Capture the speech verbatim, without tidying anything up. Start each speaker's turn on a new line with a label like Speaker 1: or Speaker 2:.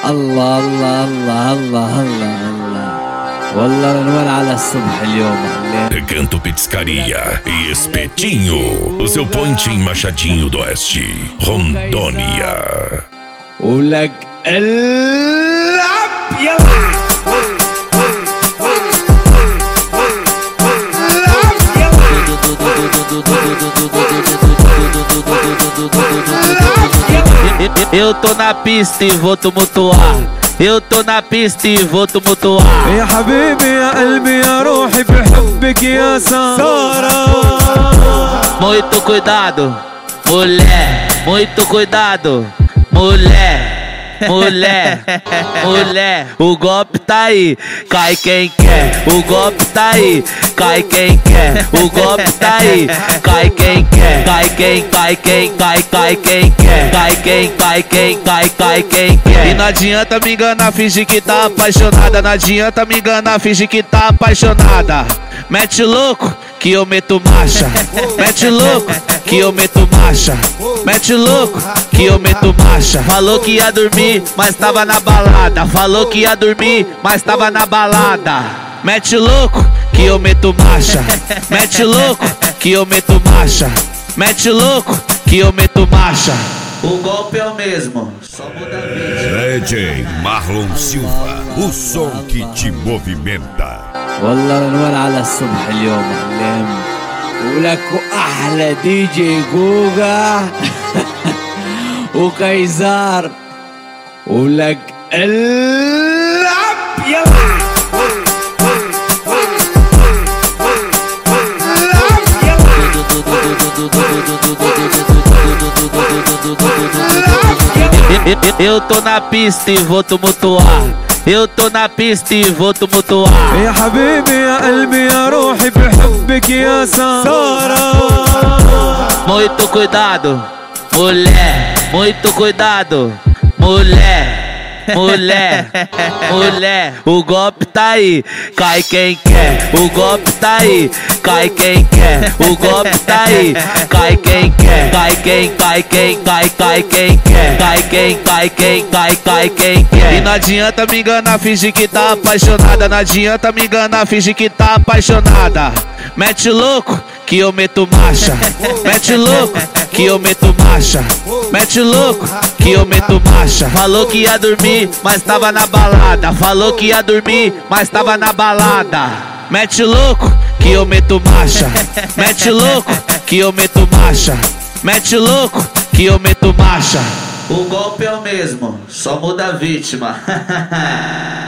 Speaker 1: الله الله الله الله الله الله والله العنوان على الصبح اليوم.
Speaker 2: Recanto Pizzaria e Espetinho, o seu point em Machadinho do Oeste, Rondônia.
Speaker 1: ولك العب يلا
Speaker 3: Eu tô na pista e vou tumultuar. Eu tô na pista e vou tumultuar.
Speaker 4: يا حبيبي يا قلبي يا روحي بحبك يا سارة.
Speaker 3: Muito cuidado, mulher. Muito cuidado, mulher. Mulher, mulher, o golpe tá aí, cai quem quer. O golpe tá aí, cai quem quer. O golpe tá aí, cai quem quer. Cai quem, cai quem, cai, cai quem quer. Cai quem, cai quem, cai, cai quem quer. E não adianta me enganar, fingir que tá apaixonada. Não adianta me enganar, fingir que tá apaixonada. Mete louco que eu meto marcha. Mete louco que eu meto marcha. Mete louco que eu meto marcha. Falou que ia dormir, mas tava na balada. Falou que ia dormir, mas tava na balada. Mete louco que eu meto marcha. Mete louco que eu meto marcha. Mete louco que eu meto marcha. O golpe é o mesmo, só muda a vida.
Speaker 2: D J Marlon Silva, o som que te movimenta.
Speaker 1: والله العنوان على الصبح اليوم علام. ولك احلى دي جي جوجا وكايزار. ولك العب يلا
Speaker 3: Eu tô na pista e vou tumultuar. Eu tô na pista e vou tumultuar.
Speaker 4: يا حبيبي يا قلبي يا روحي بحبك يا سارة.
Speaker 3: Muito cuidado, mulher. Muito cuidado, mulher. Mulher, mulher, o golpe tá aí, cai quem quer. O golpe tá aí, cai quem quer. O golpe tá aí, cai quem quer. Cai quem, cai quem, cai, cai quem quer. Cai quem, cai quem, cai, cai quem quer. E não adianta me enganar, fingir que tá apaixonada. Não adianta me enganar, fingir que tá apaixonada. Mete louco que eu meto marcha. Mete louco que eu meto marcha. Mete louco que eu meto marcha. Falou que ia dormir, mas tava na balada. Falou que ia dormir, mas tava na balada. Mete louco que eu meto marcha. Mete louco que eu meto marcha. Mete louco que eu meto marcha. O golpe é o mesmo, só muda a vítima.